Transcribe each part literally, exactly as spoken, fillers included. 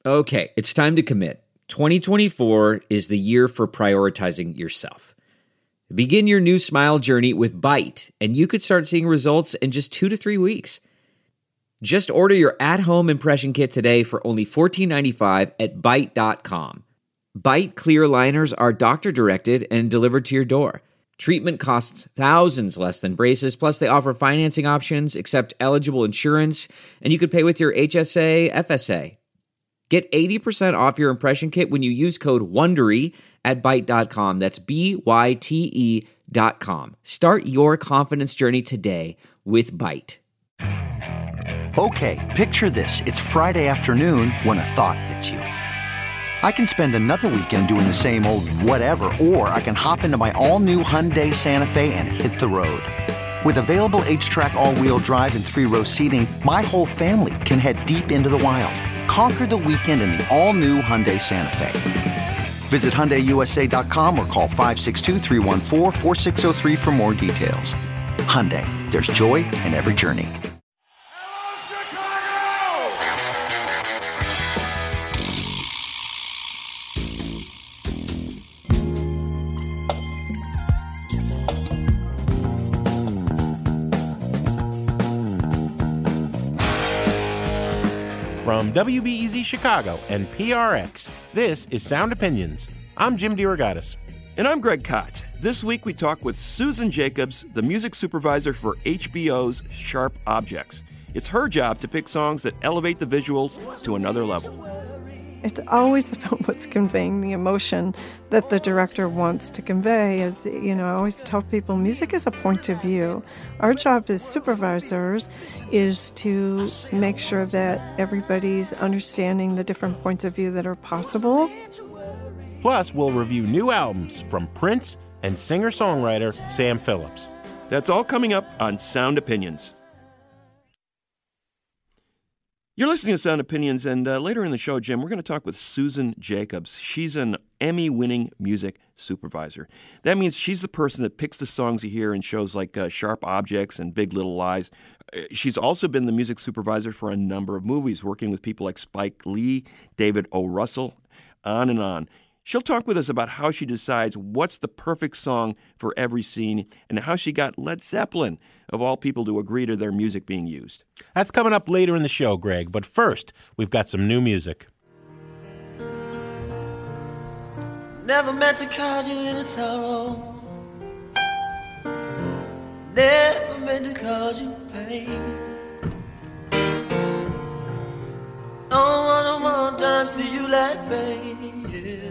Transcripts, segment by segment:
Okay, it's time to commit. twenty twenty-four is the year for prioritizing yourself. Begin your new smile journey with Byte, and you could start seeing results in just two to three weeks. Just order your at-home impression kit today for only fourteen ninety-five at byte dot com. Byte clear aligners are doctor-directed and delivered to your door. Treatment costs thousands less than braces, plus they offer financing options, accept eligible insurance, and you could pay with your H S A, F S A. Get eighty percent off your impression kit when you use code WONDERY at byte dot com. That's B Y T E dot com. Start your confidence journey today with Byte. Okay, picture this. It's Friday afternoon when a thought hits you. I can spend another weekend doing the same old whatever, or I can hop into my all-new Hyundai Santa Fe and hit the road. With available H-Track all-wheel drive and three-row seating, my whole family can head deep into the wild. Conquer the weekend in the all-new Hyundai Santa Fe. Visit Hyundai U S A dot com or call five six two, three one four, four six zero three for more details. Hyundai, there's joy in every journey. From W B E Z Chicago and P R X, this is Sound Opinions. I'm Jim DeRogatis. And I'm Greg Kot. This week we talk with Susan Jacobs, the music supervisor for H B O's Sharp Objects. It's her job to pick songs that elevate the visuals to another level. It's always about what's conveying the emotion that the director wants to convey. As you know, I always tell people, music is a point of view. Our job as supervisors is to make sure that everybody's understanding the different points of view that are possible. Plus, we'll review new albums from Prince and singer-songwriter Sam Phillips. That's all coming up on Sound Opinions. You're listening to Sound Opinions, and uh, later in the show, Jim, we're going to talk with Susan Jacobs. She's an Emmy-winning music supervisor. That means she's the person that picks the songs you hear in shows like uh, Sharp Objects and Big Little Lies. Uh, she's also been the music supervisor for a number of movies, working with people like Spike Lee, David O. Russell, on and on. She'll talk with us about how she decides what's the perfect song for every scene and how she got Led Zeppelin, of all people, to agree to their music being used. That's coming up later in the show, Greg. But first, we've got some new music. Never meant to cause you any sorrow. Never meant to cause you pain. Don't wanna one time see you laughing, yeah.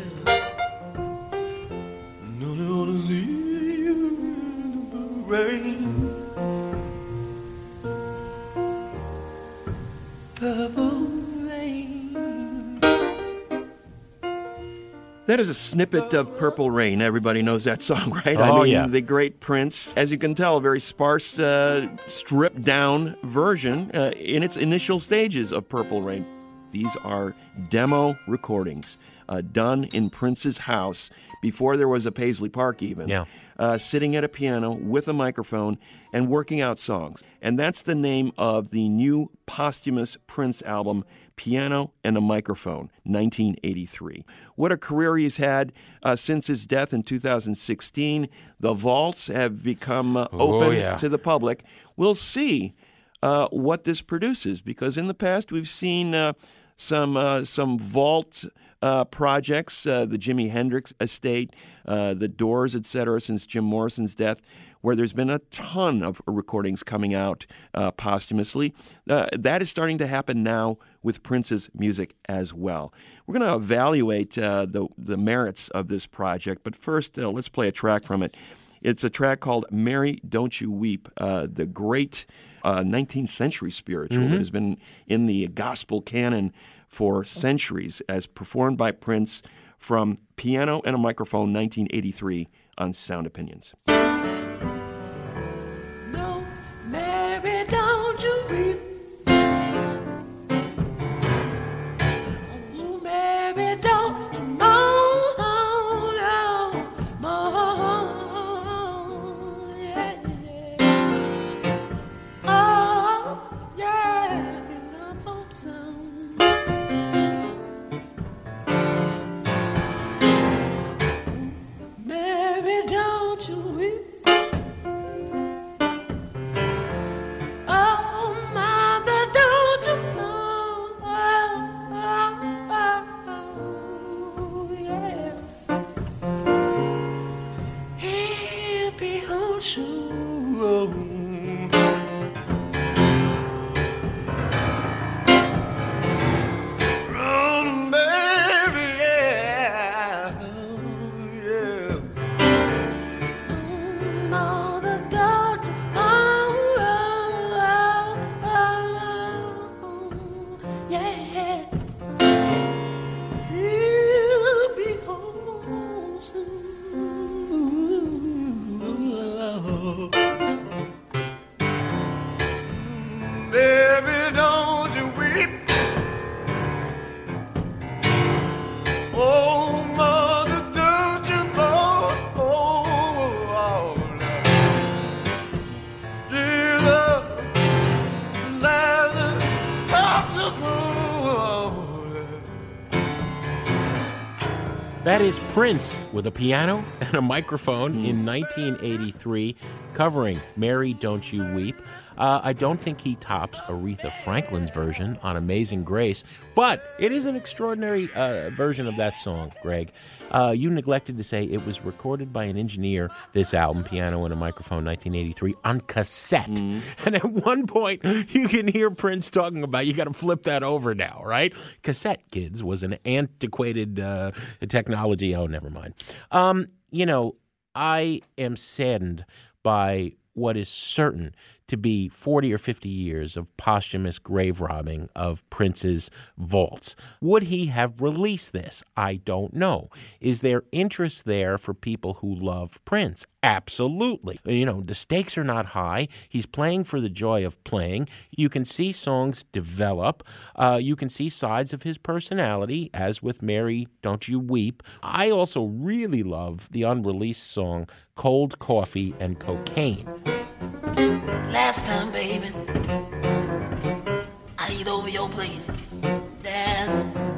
Don't wanna see you in the rain. Purple rain. That is a snippet of Purple Rain. Everybody knows that song, right? Oh, I mean, yeah. The great Prince. As you can tell, a very sparse, uh, stripped-down version uh, in its initial stages of Purple Rain. These are demo recordings uh, done in Prince's house before there was a Paisley Park even, yeah. uh, sitting at a piano with a microphone and working out songs. And that's the name of the new posthumous Prince album, Piano and a Microphone, nineteen eighty-three. What a career he's had uh, since his death in two thousand sixteen. The vaults have become uh, Oh, open yeah. to the public. We'll see uh, what this produces, because in the past we've seen uh, some uh, some vault uh, projects, uh, the Jimi Hendrix estate, uh, the Doors, et cetera, since Jim Morrison's death, where there's been a ton of recordings coming out uh, posthumously. Uh, that is starting to happen now with Prince's music as well. We're going to evaluate uh, the, the merits of this project, but first, uh, let's play a track from it. It's a track called Mary, Don't You Weep, uh, the great uh, nineteenth century spiritual Mm-hmm. that has been in the gospel canon for centuries, as performed by Prince from Piano and a Microphone, nineteen eighty-three, on Sound Opinions. No, Mary, don't you weep. Oh, Mary, don't you moan, no, moan, yeah, yeah. Oh, yeah, I hope so. That is Prince with a piano and a microphone mm. in nineteen eighty-three, covering Mary, Don't You Weep. Uh, I don't think he tops Aretha Franklin's version on Amazing Grace, but it is an extraordinary uh, version of that song, Greg. Uh, you neglected to say it was recorded by an engineer, this album, Piano and a Microphone, nineteen eighty-three, on cassette. Mm. And at one point, you can hear Prince talking about, you got to flip that over now, right? Cassette, kids, was an antiquated uh, technology. Oh, never mind. Um, you know, I am saddened by what is certain to be forty or fifty years of posthumous grave robbing of Prince's vaults. Would he have released this? I don't know. Is there interest there for people who love Prince? Absolutely. You know, the stakes are not high. He's playing for the joy of playing. You can see songs develop. Uh, you can see sides of his personality, as with Mary, Don't You Weep. I also really love the unreleased song Cold Coffee and Cocaine. Last time, baby, I eat over your place. That's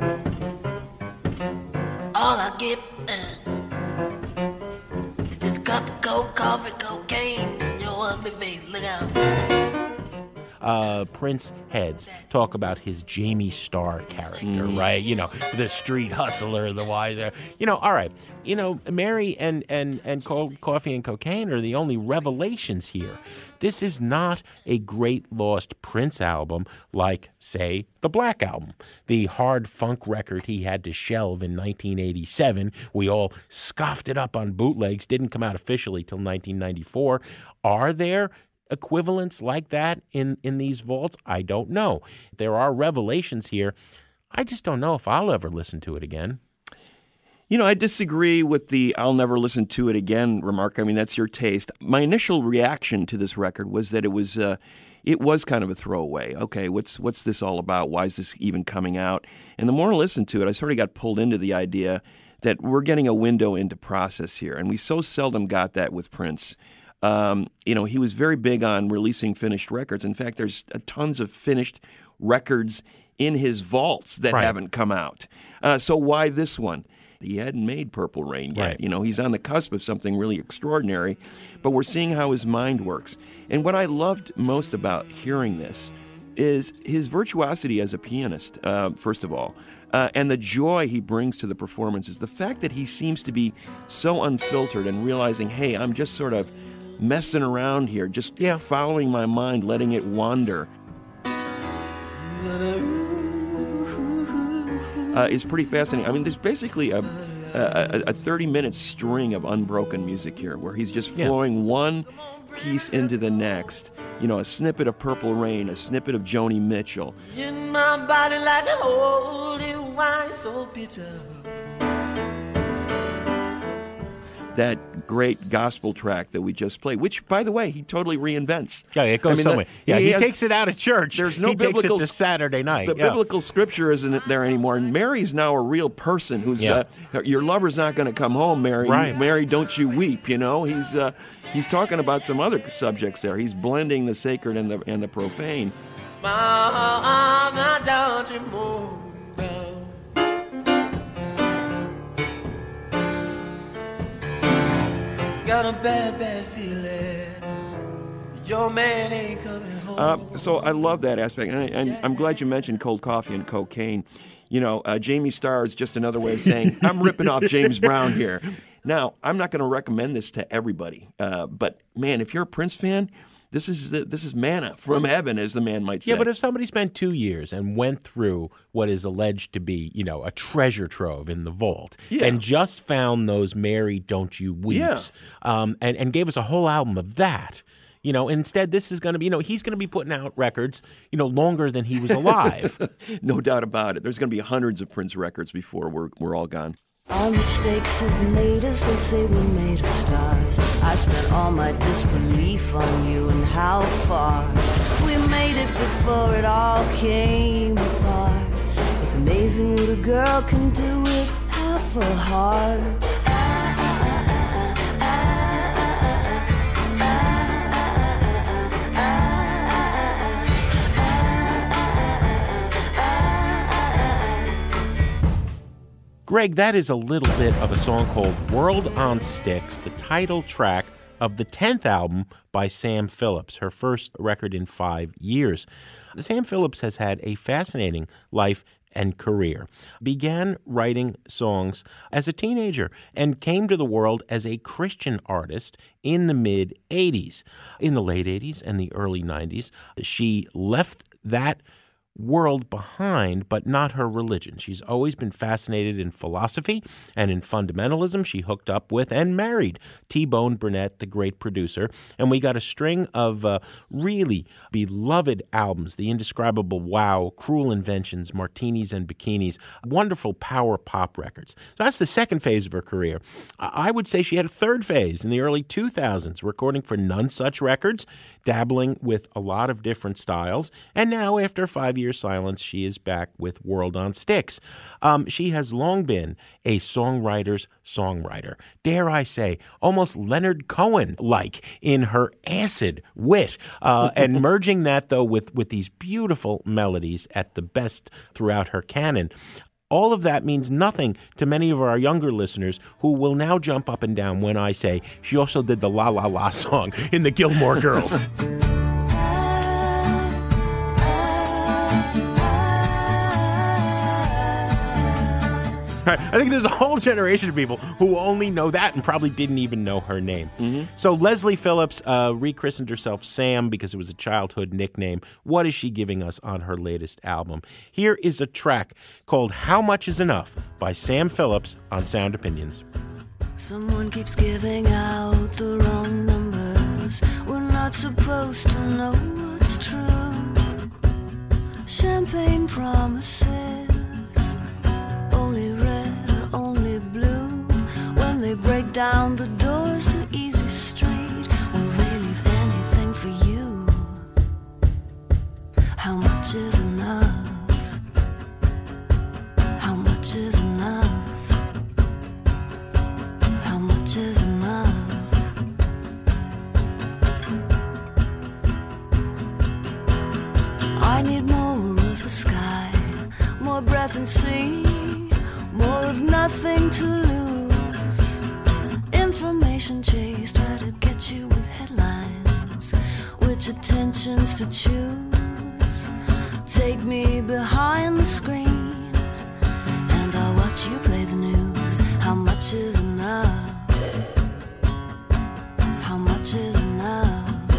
all I get. Uh, is this cup of cold coffee, cocaine, your ugly face. Look out. Uh, Prince heads talk about his Jamie Starr character, mm. right? You know, the street hustler, the wiser. You know, all right. You know, Mary and, and, and Cold Coffee and Cocaine are the only revelations here. This is not a great lost Prince album like, say, the Black Album, the hard funk record he had to shelve in nineteen eighty-seven. We all scoffed it up on bootlegs, didn't come out officially till nineteen ninety-four. Are there equivalents like that in, in these vaults? I don't know. There are revelations here. I just don't know if I'll ever listen to it again. You know, I disagree with the I'll never listen to it again remark. I mean, that's your taste. My initial reaction to this record was that it was uh, it was kind of a throwaway. Okay, what's what's this all about? Why is this even coming out? And the more I listened to it, I sort of got pulled into the idea that we're getting a window into process here, and we so seldom got that with Prince. Um, you know, he was very big on releasing finished records. In fact, there's tons of finished records in his vaults that right. haven't come out. Uh, so why this one? He hadn't made Purple Rain yet. Right. You know, he's on the cusp of something really extraordinary, but we're seeing how his mind works. And what I loved most about hearing this is his virtuosity as a pianist, uh, first of all, uh, and the joy he brings to the performances. The fact that he seems to be so unfiltered and realizing, hey, I'm just sort of messing around here, just yeah. following my mind, letting it wander. Uh, is pretty fascinating. I mean, there's basically a a, a thirty-minute string of unbroken music here, where he's just flowing yeah. one piece into the next. You know, a snippet of Purple Rain, a snippet of Joni Mitchell. In my body like a holy wine, so bitter. That great gospel track that we just played, which, by the way, he totally reinvents. Yeah, it goes I mean, somewhere. The, yeah, he, he has, takes it out of church. There's no he biblical takes it to Saturday night. The yeah. biblical scripture isn't there anymore. And Mary's now a real person who's yeah. uh, your lover's not going to come home, Mary. Right. Mary, don't you weep. You know, he's uh, he's talking about some other subjects there. He's blending the sacred and the and the profane. Mama, don't you move. Got a bad, bad feeling. Your man ain't coming home. Uh, so I love that aspect, and I, I'm, I'm glad you mentioned Cold Coffee and Cocaine. You know, uh, Jamie Starr is just another way of saying I'm ripping off James Brown here. Now, I'm not going to recommend this to everybody, uh, but man, if you're a Prince fan, this is this is manna from heaven, as the man might say. Yeah, but if somebody spent two years and went through what is alleged to be, you know, a treasure trove in the vault, yeah. and just found those Mary, Don't You Weeps, yeah. um, and, and gave us a whole album of that, you know, instead this is going to be, you know, he's going to be putting out records, you know, longer than he was alive. No doubt about it. There's going to be hundreds of Prince records before we're we're all gone. Our mistakes have made us, they say we're made of stars. I spent all my disbelief on you and how far we made it before it all came apart. It's amazing what a girl can do with half a heart. Greg, that is a little bit of a song called World on Sticks, the title track of the tenth album by Sam Phillips, her first record in five years. Sam Phillips has had a fascinating life and career. Began writing songs as a teenager and came to the world as a Christian artist in the mid-eighties. In the late eighties and the early nineties, she left that world behind, but not her religion. She's always been fascinated in philosophy and in fundamentalism. She hooked up with and married T-Bone Burnett, the great producer, and we got a string of uh, really beloved albums: The Indescribable Wow, Cruel Inventions, Martinis and Bikinis, wonderful power pop records. So that's the second phase of her career. I would say she had a third phase in the early two thousands, recording for None Such Records, dabbling with a lot of different styles, and now, after five years silence, she is back with World on Sticks. Um, she has long been a songwriter's songwriter. Dare I say, almost Leonard Cohen-like in her acid wit, uh, and merging that, though, with, with these beautiful melodies at the best throughout her canon. All of that means nothing to many of our younger listeners who will now jump up and down when I say she also did the La La La song in the Gilmore Girls. I think there's a whole generation of people who only know that and probably didn't even know her name. Mm-hmm. So Leslie Phillips uh, rechristened herself Sam because it was a childhood nickname. What is she giving us on her latest album? Here is a track called How Much Is Enough by Sam Phillips on Sound Opinions. Someone keeps giving out the wrong numbers. We're not supposed to know what's true. Champagne promises, only red or only blue. When they break down the doors to Easy Street, will they leave anything for you? How much is enough? How much is enough? How much is enough? I need more of the sky, more breath and sea, more of nothing to lose. Information chase, try to get you with headlines, which attentions to choose. Take me behind the screen, and I'll watch you play the news. How much is enough? How much is enough?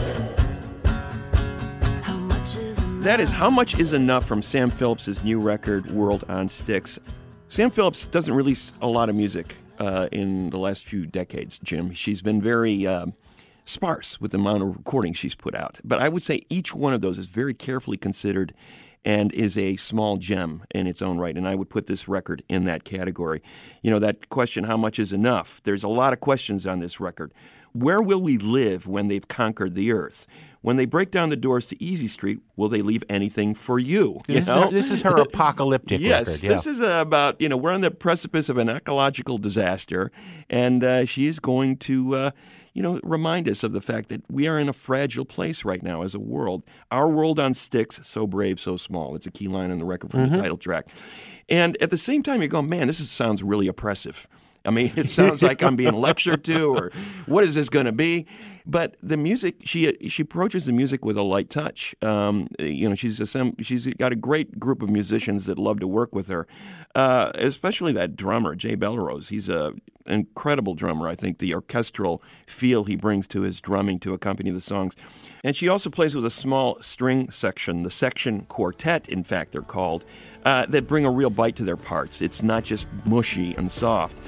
How much is enough? That is How Much Is Enough from Sam Phillips' new record, World on Sticks. Sam Phillips doesn't release a lot of music uh, in the last few decades, Jim. She's been very uh, sparse with the amount of recordings she's put out. But I would say each one of those is very carefully considered and is a small gem in its own right. And I would put this record in that category. You know, that question, how much is enough? There's a lot of questions on this record. Where will we live when they've conquered the earth? When they break down the doors to Easy Street, will they leave anything for you? you this, know? is her, this is her apocalyptic yes, record. Yes, this is uh, about, you know, we're on the precipice of an ecological disaster, and uh, she is going to, uh, you know, remind us of the fact that we are in a fragile place right now as a world. Our world on sticks, so brave, so small. It's a key line on the record from mm-hmm. the title track. And at the same time, you're going, man, this is, sounds really oppressive. I mean, it sounds like I'm being lectured to, or what is this going to be? But the music, she she approaches the music with a light touch. Um, you know, she's a, she's got a great group of musicians that love to work with her, uh, especially that drummer, Jay Belrose. He's a incredible drummer. I think the orchestral feel he brings to his drumming to accompany the songs. And she also plays with a small string section, the section quartet, in fact, they're called, uh, that bring a real bite to their parts. It's not just mushy and soft.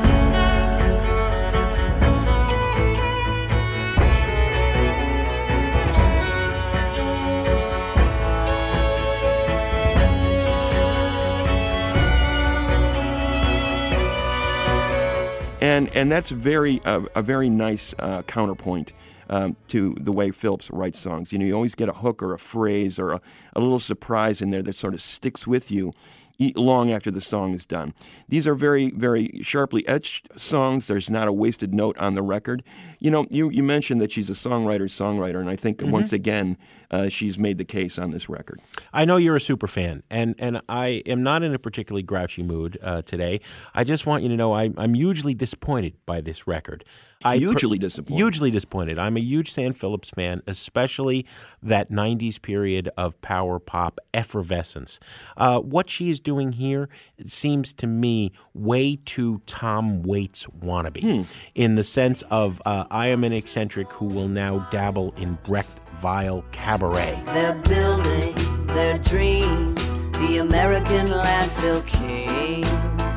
And and that's very uh, a very nice uh, counterpoint um, to the way Phillips writes songs. You know, you always get a hook or a phrase or a, a little surprise in there that sort of sticks with you long after the song is done. These are very, very sharply etched songs. There's not a wasted note on the record. you know, you, you mentioned that she's a songwriter, songwriter, and I think mm-hmm. once again uh, she's made the case on this record. I know you're a super fan, and, and I am not in a particularly grouchy mood uh, today. I just want you to know I, I'm hugely disappointed by this record. Hugely I, disappointed. Hugely disappointed. I'm a huge Sam Phillips fan, especially that nineties period of power pop effervescence. Uh, what she is doing here seems to me way too Tom Waits wannabe, hmm. in the sense of uh, I am an eccentric who will now dabble in Brecht Vile cabaret. They're building their dreams, the American landfill kings.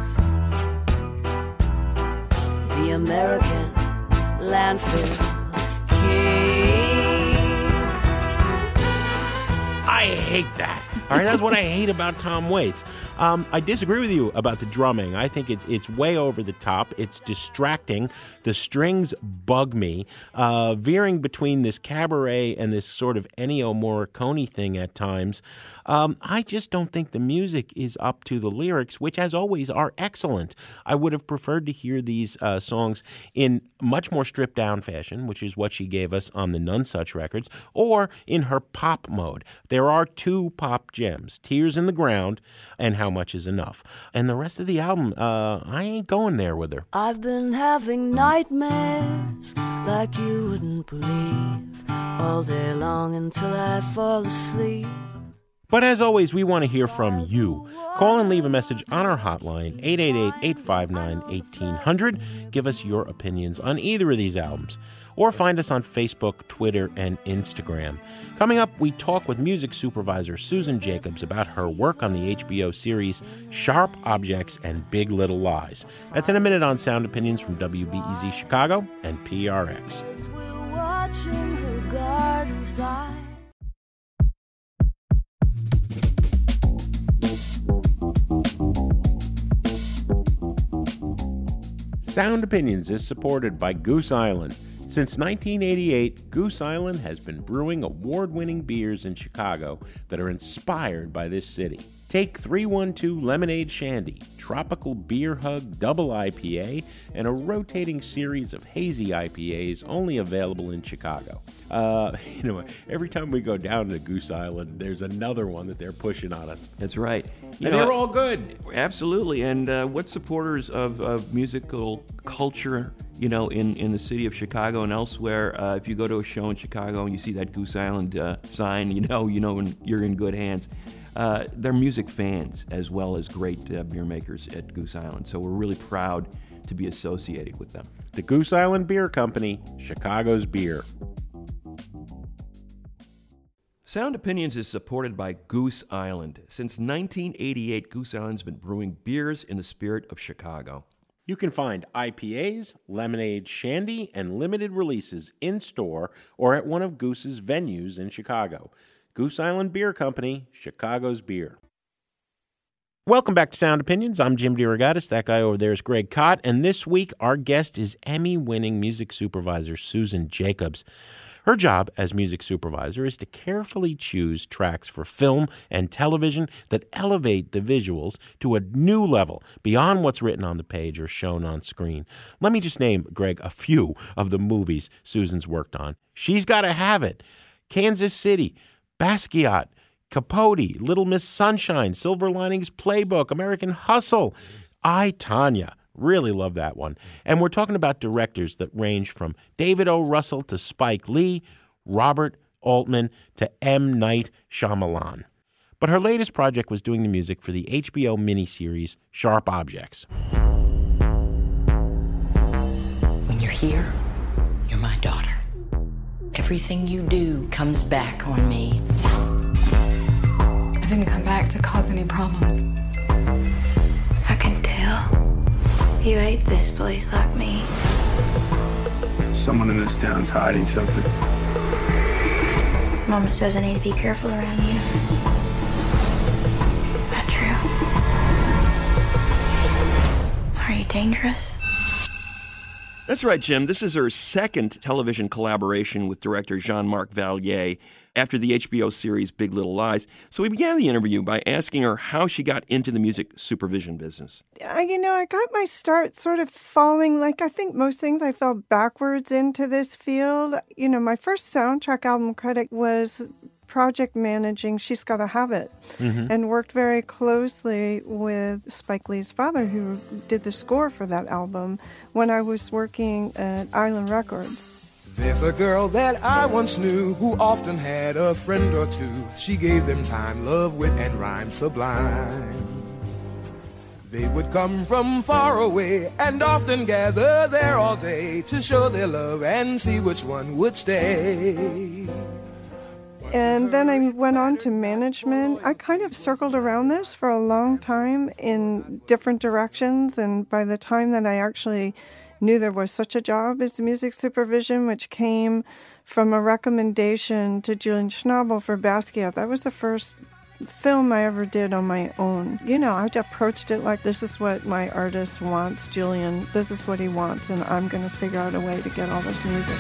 The American landfill kings. I hate that. All right, that's what I hate about Tom Waits. Um, I disagree with you about the drumming. I think it's it's way over the top. It's distracting. The strings bug me. Uh, veering between this cabaret and this sort of Ennio Morricone thing at times. Um, I just don't think the music is up to the lyrics, which, as always, are excellent. I would have preferred to hear these uh, songs in much more stripped-down fashion, which is what she gave us on the Nonesuch records, or in her pop mode. There are two pop gems, Tears in the Ground and How Much Is Enough. And the rest of the album, uh, I ain't going there with her. I've been having nightmares like you wouldn't believe, all day long until I fall asleep. But as always, we want to hear from you. Call and leave a message on our hotline, eight eight eight, eight five nine, one eight zero zero. Give us your opinions on either of these albums. Or find us on Facebook, Twitter, and Instagram. Coming up, we talk with music supervisor Susan Jacobs about her work on the H B O series Sharp Objects and Big Little Lies. That's in a minute on Sound Opinions from W B E Z Chicago and P R X. We're watching the gardens die. Sound Opinions is supported by Goose Island. Since nineteen eighty-eight, Goose Island has been brewing award-winning beers in Chicago that are inspired by this city. Take three one two Lemonade Shandy, Tropical Beer Hug Double I P A, and a rotating series of hazy I P As only available in Chicago. Uh, you know, every time we go down to Goose Island, there's another one that they're pushing on us. That's right. You and know, they're all good. Absolutely. And uh, what supporters of, of musical culture, you know, in, in the city of Chicago and elsewhere, uh, if you go to a show in Chicago and you see that Goose Island uh, sign, you know, you know you're in good hands. Uh, they're music fans as well as great uh, beer makers at Goose Island. So we're really proud to be associated with them. The Goose Island Beer Company, Chicago's beer. Sound Opinions is supported by Goose Island. Since nineteen eighty-eight, Goose Island's been brewing beers in the spirit of Chicago. You can find I P As, lemonade, shandy, and limited releases in-store or at one of Goose's venues in Chicago. Goose Island Beer Company, Chicago's beer. Welcome back to Sound Opinions. I'm Jim DeRogatis. That guy over there is Greg Kot. And this week, our guest is Emmy-winning music supervisor Susan Jacobs. Her job as music supervisor is to carefully choose tracks for film and television that elevate the visuals to a new level beyond what's written on the page or shown on screen. Let me just name, Greg, a few of the movies Susan's worked on. She's Gotta Have It, Kansas City, Basquiat, Capote, Little Miss Sunshine, Silver Linings Playbook, American Hustle, I, Tonya. Really love that one. And we're talking about directors that range from David O. Russell to Spike Lee, Robert Altman to M. Night Shyamalan. But her latest project was doing the music for the H B O miniseries Sharp Objects. When you're here, you're my daughter. Everything you do comes back on me. I didn't come back to cause any problems. I can tell. You hate this place like me. Someone in this town's hiding something. Mama says I need to be careful around you. Is that true? Are you dangerous? That's right, Jim. This is her second television collaboration with director Jean-Marc Valier after the H B O series Big Little Lies. So we began the interview by asking her how she got into the music supervision business. I, you know, I got my start sort of falling, like I think most things, I fell backwards into this field. You know, my first soundtrack album credit was project managing She's Gotta Have It, mm-hmm. and worked very closely with Spike Lee's father, who did the score for that album, when I was working at Island Records. There's a girl that I once knew who often had a friend or two. She gave them time, love, wit, and rhyme sublime. They would come from far away and often gather there all day to show their love and see which one would stay. And then I went on to management. I kind of circled around this for a long time in different directions, and by the time that I actually knew there was such a job as music supervision, which came from a recommendation to Julian Schnabel for Basquiat. That was the first film I ever did on my own. You know, I approached it like, this is what my artist wants, Julian. This is what he wants, and I'm going to figure out a way to get all this music.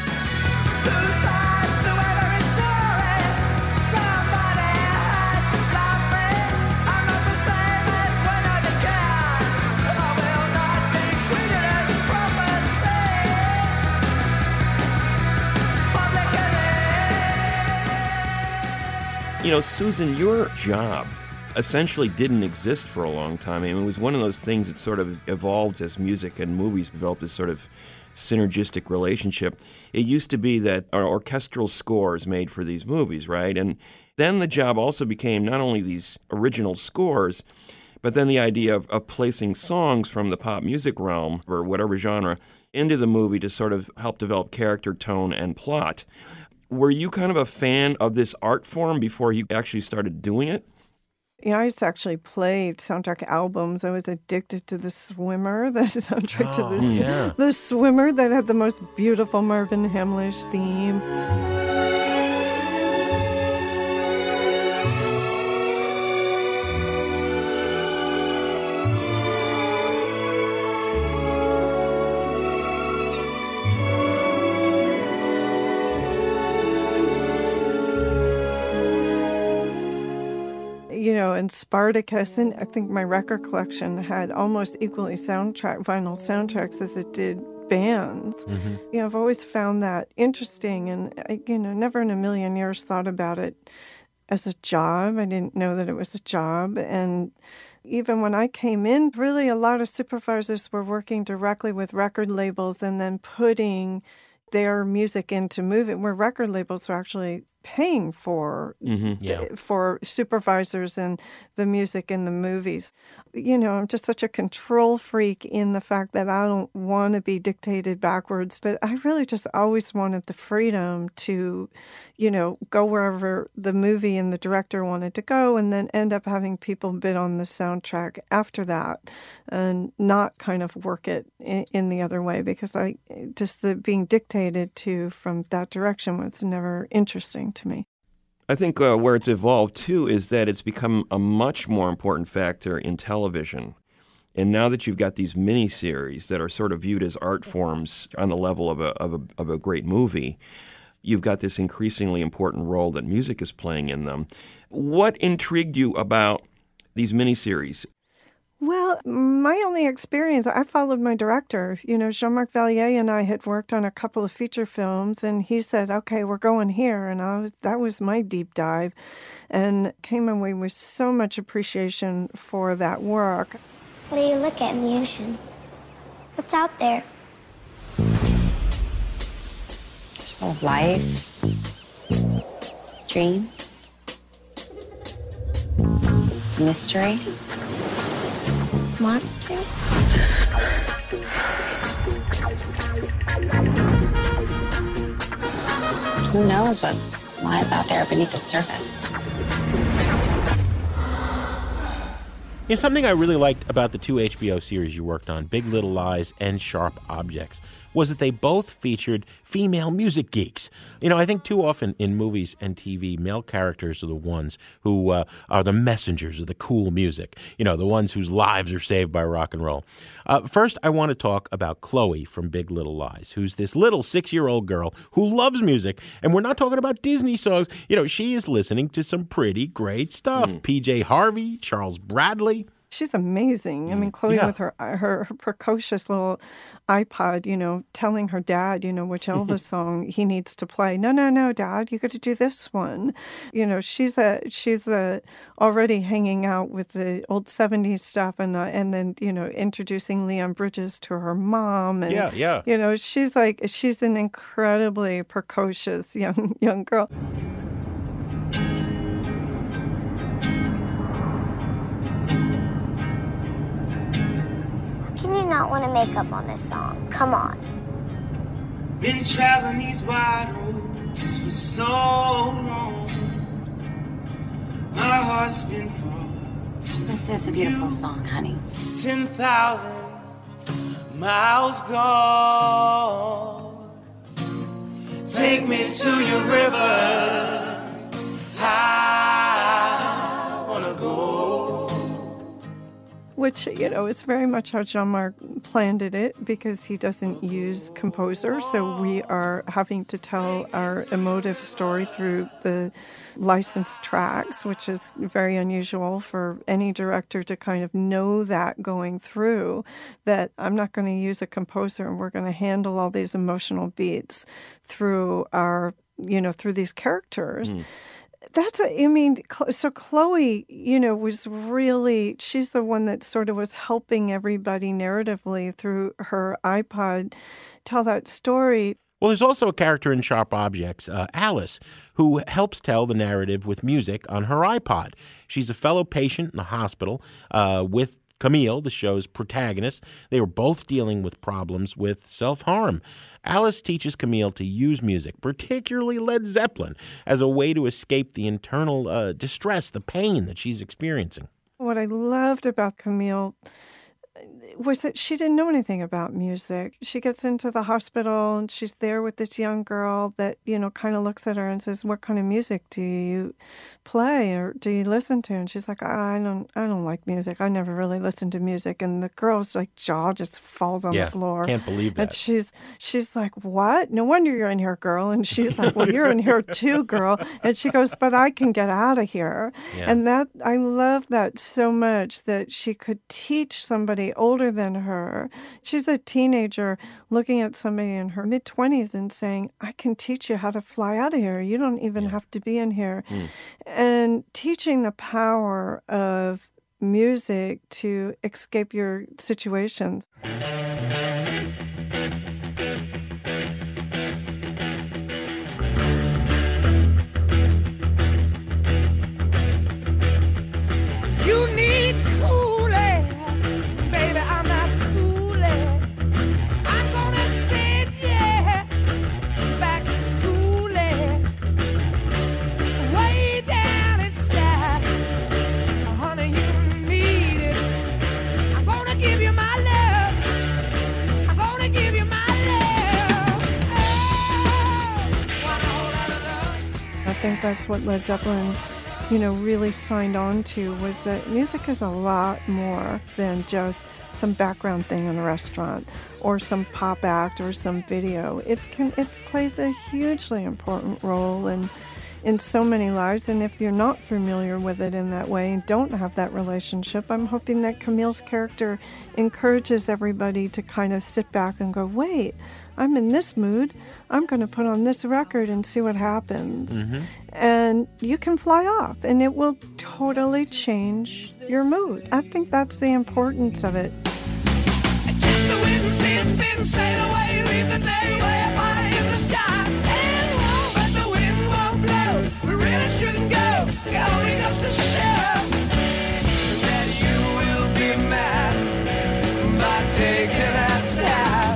You know, Susan, your job essentially didn't exist for a long time. I mean, it was one of those things that sort of evolved as music and movies developed this sort of synergistic relationship. It used to be that our orchestral scores made for these movies, right? And then the job also became not only these original scores, but then the idea of, of placing songs from the pop music realm, or whatever genre, into the movie to sort of help develop character, tone, and plot. Were you kind of a fan of this art form before you actually started doing it? Yeah, I used to actually play soundtrack albums. I was addicted to The Swimmer, the soundtrack oh, to the, yeah. the Swimmer that had the most beautiful Marvin Hamlish theme. You know, and Spartacus, and I think my record collection had almost equally soundtrack vinyl soundtracks as it did bands. Mm-hmm. You know, I've always found that interesting, and I, you know, never in a million years thought about it as a job. I didn't know that it was a job, and even when I came in, really a lot of supervisors were working directly with record labels and then putting their music into movie, where record labels were actually paying for mm-hmm, yeah. for supervisors and the music in the movies. You know, I'm just such a control freak in the fact that I don't want to be dictated backwards, but I really just always wanted the freedom to, you know, go wherever the movie and the director wanted to go, and then end up having people bid on the soundtrack after that, and not kind of work it in, in the other way, because I just the being dictated to from that direction was never interesting to me. I think uh, where it's evolved, too, is that it's become a much more important factor in television. And now that you've got these miniseries that are sort of viewed as art forms on the level of a, of a, of a great movie, you've got this increasingly important role that music is playing in them. What intrigued you about these miniseries? Well, my only experience, I followed my director. You know, Jean-Marc Valier and I had worked on a couple of feature films, and he said, okay, we're going here. And I was, that was my deep dive, and came away with so much appreciation for that work. What do you look at in the ocean? What's out there? It's full of life, dreams, mystery. Monsters? Who knows what lies out there beneath the surface? Yeah, something I really liked about the two H B O series you worked on, Big Little Lies and Sharp Objects, was that they both featured female music geeks. You know, I think too often in movies and T V, male characters are the ones who uh, are the messengers of the cool music, you know, the ones whose lives are saved by rock and roll. Uh, first, I want to talk about Chloe from Big Little Lies, who's this little six-year-old girl who loves music, and we're not talking about Disney songs. You know, she is listening to some pretty great stuff. Mm. P J Harvey, Charles Bradley. She's amazing. I mean, Chloe Yeah. with her, her her precocious little iPod, you know, telling her dad, you know, which Elvis song he needs to play. No, no, no, Dad, you got to do this one. You know, she's a she's a already hanging out with the old seventies stuff, and uh, and then you know introducing Leon Bridges to her mom. And, Yeah, yeah. You know, she's like she's an incredibly precocious young young girl. Can you not want to make up on this song? Come on. Been traveling these wide roads for so long. My heart's been far. This is a beautiful song, honey. Ten thousand miles gone. Take me to your river. I wanna go. Which, you know, is very much how Jean-Marc planned it because he doesn't use composers. So we are having to tell our emotive story through the licensed tracks, which is very unusual for any director to kind of know that going through, that I'm not going to use a composer and we're going to handle all these emotional beats through our, you know, through these characters. Mm. That's, a, I mean, so Chloe, you know, was really, she's the one that sort of was helping everybody narratively through her iPod tell that story. Well, there's also a character in Sharp Objects, uh, Alice, who helps tell the narrative with music on her iPod. She's a fellow patient in the hospital uh, with Camille, the show's protagonist. They were both dealing with problems with self-harm. Alice teaches Camille to use music, particularly Led Zeppelin, as a way to escape the internal uh, distress, the pain that she's experiencing. What I loved about Camille was that she didn't know anything about music. She gets into the hospital and she's there with this young girl that, you know, kind of looks at her and says, "What kind of music do you play or do you listen to?" And she's like, I don't I don't like music. I never really listened to music. And the girl's like jaw just falls on yeah, the floor. Can't believe that. And she's she's like, "What? No wonder you're in here, girl." And she's like, "Well, you're in here too, girl." And she goes, "But I can get out of here." Yeah. And that I love that so much, that she could teach somebody older than her. She's a teenager looking at somebody in her mid-twenties and saying, "I can teach you how to fly out of here. You don't even yeah. have to be in here." Mm. And teaching the power of music to escape your situations. You need cooling, baby, I'm not fooling. I'm gonna send you back to schooling. Way down inside, honey, you need it. I'm gonna give you my love. I'm gonna give you my love. Oh, want a whole lot of love. I think that's what Led Zeppelin, you know, really signed on to, was that music is a lot more than just some background thing in a restaurant or some pop act or some video. It can it plays a hugely important role in in so many lives, and if you're not familiar with it in that way and don't have that relationship, I'm hoping that Camille's character encourages everybody to kind of sit back and go, "Wait, I'm in this mood. I'm going to put on this record and see what happens." Mm-hmm. And you can fly off, and it will totally change your mood. I think that's the importance of it. Kiss the wind and see its spin, sail away, leave the day way up high in the sky. And won't let the wind won't blow. We really shouldn't go. It only goes to show that you will be mad by taking that style.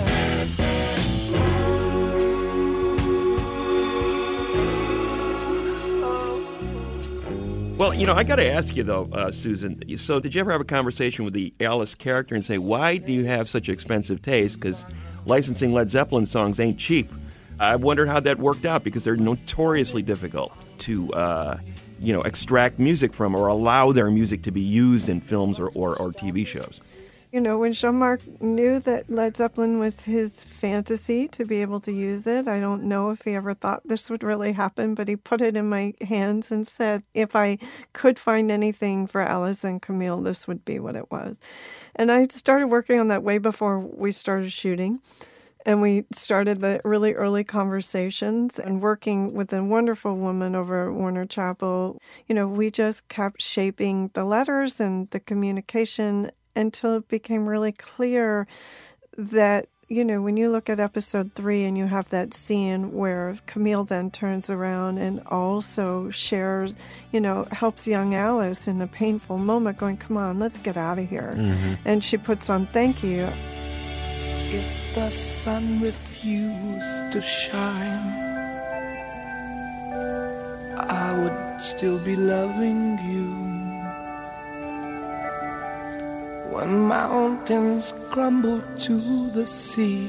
Well, you know, I got to ask you, though, uh, Susan, so did you ever have a conversation with the Alice character and say, why do you have such expensive taste? Because licensing Led Zeppelin songs ain't cheap. I wondered how that worked out because they're notoriously difficult to, uh, you know, extract music from or allow their music to be used in films or, or, or T V shows. You know, when Jean-Marc knew that Led Zeppelin was his fantasy to be able to use it, I don't know if he ever thought this would really happen, but he put it in my hands and said, if I could find anything for Alice and Camille, this would be what it was. And I started working on that way before we started shooting. And we started the really early conversations and working with a wonderful woman over at Warner Chappell. You know, we just kept shaping the letters and the communication until it became really clear that, you know, when you look at episode three and you have that scene where Camille then turns around and also shares, you know, helps young Alice in a painful moment going, come on, let's get out of here. Mm-hmm. And she puts on thank you. If the sun refused to shine, I would still be loving you. When mountains crumble to the sea,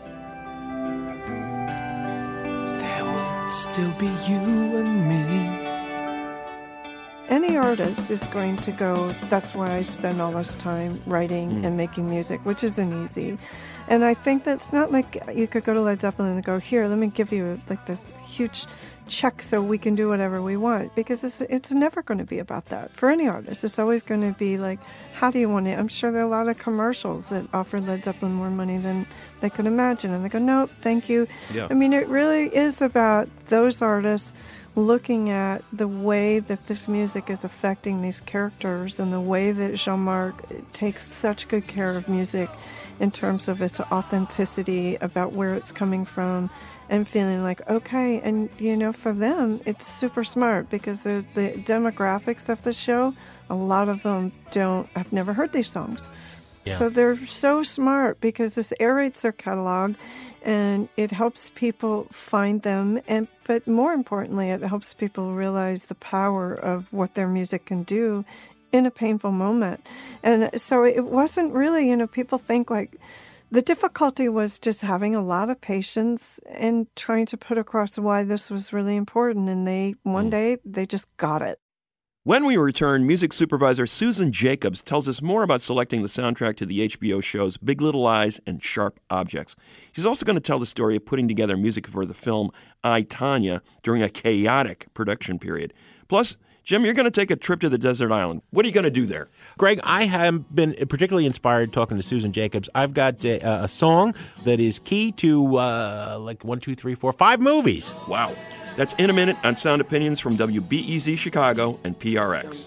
there will still be you and me. Any artist is going to go, that's why I spend all this time writing mm. and making music, which isn't easy. And I think that's not like you could go to Led Zeppelin and go, here, let me give you like this huge check so we can do whatever we want, because it's it's never going to be about that. For any artist, it's always going to be like, how do you want it? I'm sure there are a lot of commercials that offer Led Zeppelin more money than they could imagine. And they go, no, thank you. Yeah. I mean, it really is about those artists looking at the way that this music is affecting these characters and the way that Jean-Marc takes such good care of music in terms of its authenticity, about where it's coming from, and feeling like, okay, and, you know, for them, it's super smart because the the demographics of the show, a lot of them don't, I've never heard these songs. Yeah. So they're so smart because this aerates their catalog and it helps people find them. And but more importantly, it helps people realize the power of what their music can do in a painful moment. And so it wasn't really, you know, people think like the difficulty was just having a lot of patience and trying to put across why this was really important. And they, one mm. day, they just got it. When we return, music supervisor Susan Jacobs tells us more about selecting the soundtrack to the H B O shows Big Little Lies and Sharp Objects. She's also going to tell the story of putting together music for the film I, Tonya during a chaotic production period. Plus, Jim, you're going to take a trip to the desert island. What are you going to do there? Greg, I have been particularly inspired talking to Susan Jacobs. I've got a, a song that is key to uh, like one, two, three, four, five movies. Wow. That's in a minute on Sound Opinions from W B E Z Chicago and P R X.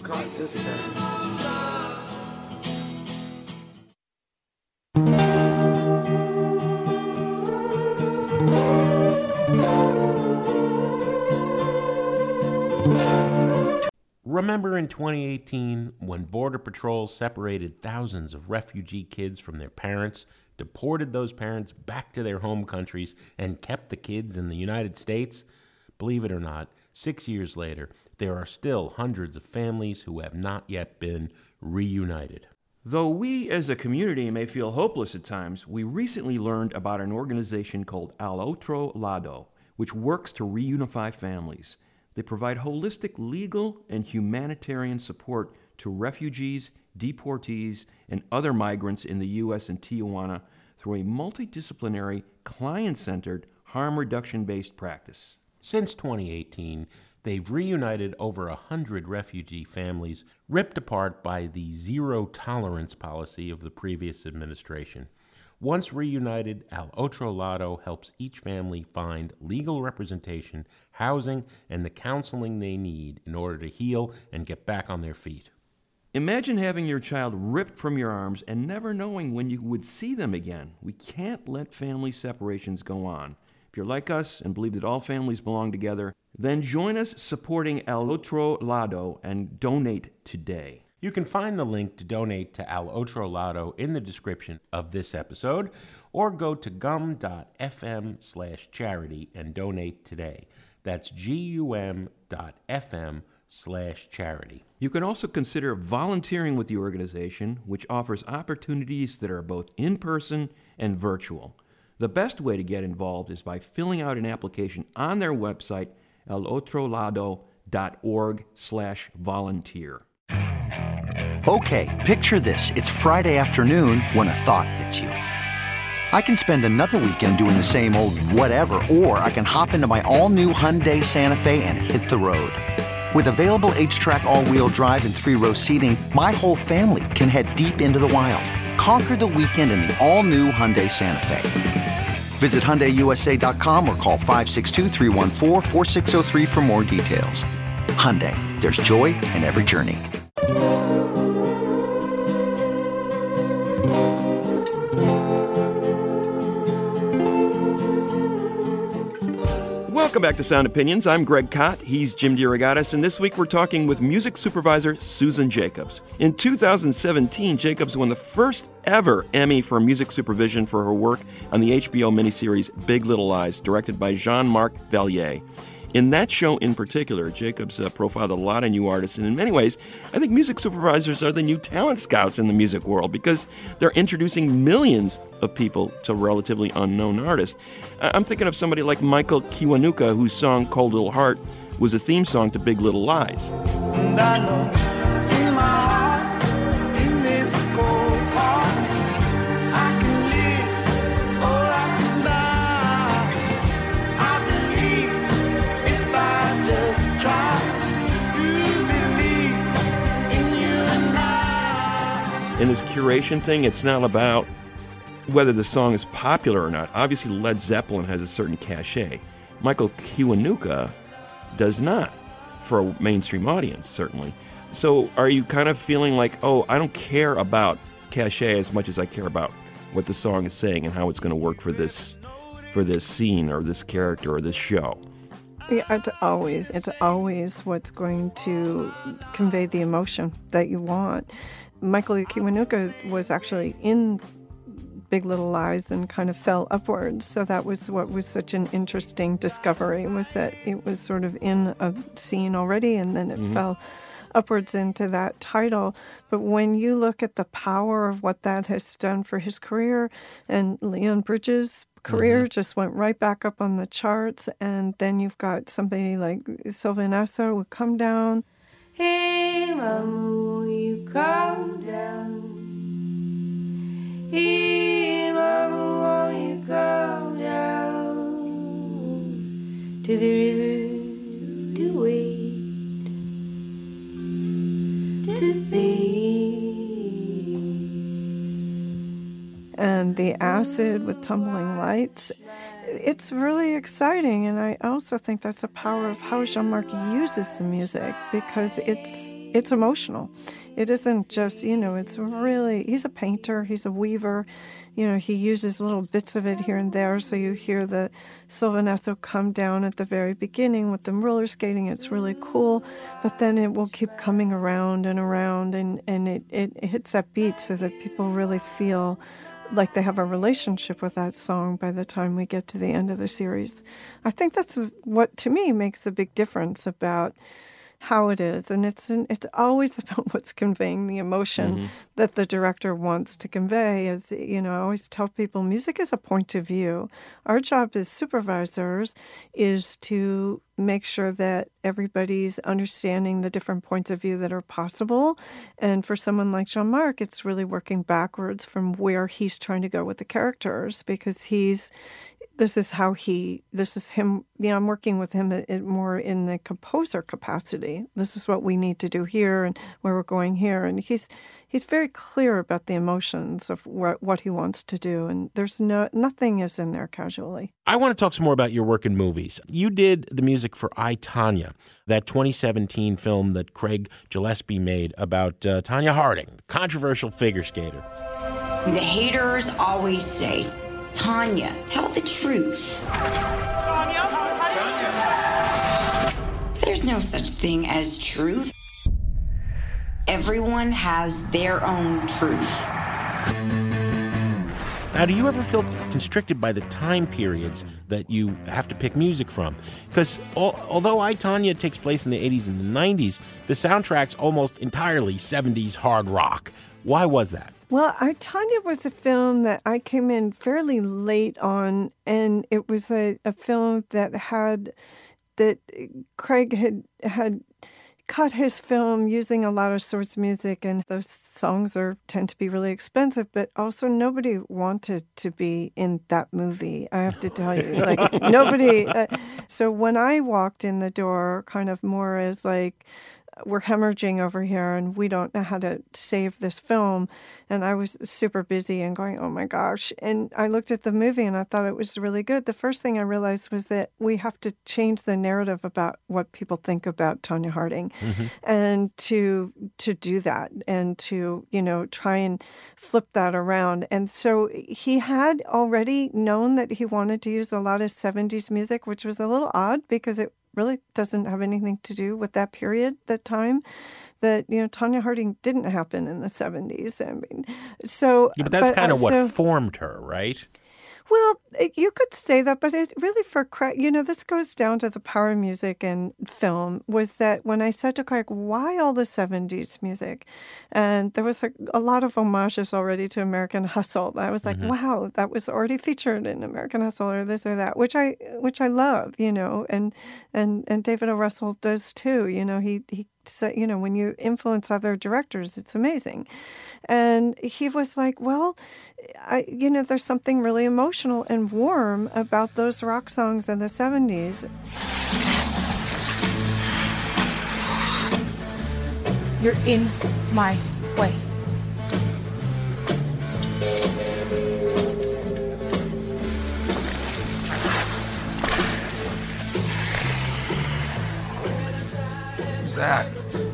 Remember in twenty eighteen when Border Patrol separated thousands of refugee kids from their parents, deported those parents back to their home countries, and kept the kids in the United States? Believe it or not, six years later, there are still hundreds of families who have not yet been reunited. Though we as a community may feel hopeless at times, we recently learned about an organization called Al Otro Lado, which works to reunify families. They provide holistic legal and humanitarian support to refugees, deportees, and other migrants in the U S and Tijuana through a multidisciplinary, client-centered, harm reduction-based practice. Since twenty eighteen, they've reunited over a hundred refugee families ripped apart by the zero-tolerance policy of the previous administration. Once reunited, Al Otro Lado helps each family find legal representation, housing, and the counseling they need in order to heal and get back on their feet. Imagine having your child ripped from your arms and never knowing when you would see them again. We can't let family separations go on. If you're like us and believe that all families belong together, then join us supporting Al Otro Lado and donate today. You can find the link to donate to Al Otro Lado in the description of this episode, or go to gum.fm slash charity and donate today. That's gum.fm slash charity. You can also consider volunteering with the organization, which offers opportunities that are both in-person and virtual. The best way to get involved is by filling out an application on their website, elotrolado.org slash volunteer. Okay, picture this. It's Friday afternoon when a thought hits you. I can spend another weekend doing the same old whatever, or I can hop into my all-new Hyundai Santa Fe and hit the road. With available H-Track all-wheel drive and three-row seating, my whole family can head deep into the wild. Conquer the weekend in the all-new Hyundai Santa Fe. Visit Hyundai U S A dot com or call five six two, three one four, four six zero three for more details. Hyundai, there's joy in every journey. Welcome back to Sound Opinions. I'm Greg Kot. He's Jim DeRogatis, and this week we're talking with music supervisor Susan Jacobs. In two thousand seventeen, Jacobs won the first ever Emmy for music supervision for her work on the H B O miniseries Big Little Lies, directed by Jean-Marc Valliere. In that show in particular, Jacobs uh, profiled a lot of new artists, and in many ways, I think music supervisors are the new talent scouts in the music world because they're introducing millions of people to relatively unknown artists. Uh, I'm thinking of somebody like Michael Kiwanuka, whose song Cold Little Heart was a theme song to Big Little Lies. And I know in my heart, in this cold heart, I can live or I can die. I believe if I just try, you believe in you and I. In this curation thing, it's not about whether the song is popular or not. Obviously, Led Zeppelin has a certain cachet. Michael Kiwanuka does not, for a mainstream audience, certainly. So are you kind of feeling like, oh, I don't care about cachet as much as I care about what the song is saying and how it's going to work for this for this scene or this character or this show? Yeah, it's always, it's always what's going to convey the emotion that you want. Michael Kiwanuka was actually in Big Little Lies and kind of fell upwards. So that was what was such an interesting discovery, was that it was sort of in a scene already and then it mm-hmm. fell upwards into that title. But when you look at the power of what that has done for his career, and Leon Bridges' career mm-hmm. just went right back up on the charts, and then you've got somebody like Sylvan Esso who come down. Hey, Mama, will you come down? Hey, Mama, won't you come down to the river to wait, to bathe? And the acid with Tumbling Lights. It's really exciting, and I also think that's the power of how Jean-Marc uses the music, because it's it's emotional. It isn't just, you know, it's really, he's a painter, he's a weaver, you know, he uses little bits of it here and there, so you hear the Sylvan Esso come down at the very beginning with them roller skating, it's really cool, but then it will keep coming around and around, and, and it, it hits that beat so that people really feel like they have a relationship with that song by the time we get to the end of the series. I think that's what, to me, makes a big difference about how it is, and it's an, it's always about what's conveying the emotion mm-hmm. that the director wants to convey. As you know, I always tell people, music is a point of view. Our job as supervisors is to make sure that everybody's understanding the different points of view that are possible. And for someone like Jean-Marc, it's really working backwards from where he's trying to go with the characters, because he's This is how he, this is him, you know, I'm working with him at, at more in the composer capacity. This is what we need to do here and where we're going here. And he's he's very clear about the emotions of wh- what he wants to do. And there's no, nothing is in there casually. I want to talk some more about your work in movies. You did the music for I, Tonya, that twenty seventeen film that Craig Gillespie made about uh, Tonya Harding, controversial figure skater. The haters always say, Tonya, tell the truth. Tonya, Tonya. There's no such thing as truth. Everyone has their own truth. Now, do you ever feel constricted by the time periods that you have to pick music from? Because al- although I, Tonya takes place in the eighties and the nineties, the soundtrack's almost entirely seventies hard rock. Why was that? Well, I, Tanya was a film that I came in fairly late on, and it was a, a film that had, that Craig had had cut his film using a lot of source music, and those songs are tend to be really expensive, but also nobody wanted to be in that movie, I have to tell you. Like, nobody. Uh, so when I walked in the door, kind of more as like, we're hemorrhaging over here and we don't know how to save this film. And I was super busy and going, oh my gosh. And I looked at the movie and I thought it was really good. The first thing I realized was that we have to change the narrative about what people think about Tonya Harding. Mm-hmm. And to to do that and to, you know, try and flip that around. And so he had already known that he wanted to use a lot of seventies music, which was a little odd because it really doesn't have anything to do with that period, that time. That, you know, Tonya Harding didn't happen in the seventies. I mean, so... Yeah, but that's but, kind of uh, what so, formed her, right? Well, you could say that, but it really for Craig, you know, this goes down to the power of music and film, was that when I said to Craig, why all the seventies music? And there was a, a lot of homages already to American Hustle. I was like, mm-hmm. wow, that was already featured in American Hustle or this or that, which I which I love, you know, and and, and David O. Russell does too. You know, he, he So, you know, when you influence other directors, it's amazing. And he was like, well, I, you know, there's something really emotional and warm about those rock songs in the seventies. You're in my way. Who's that?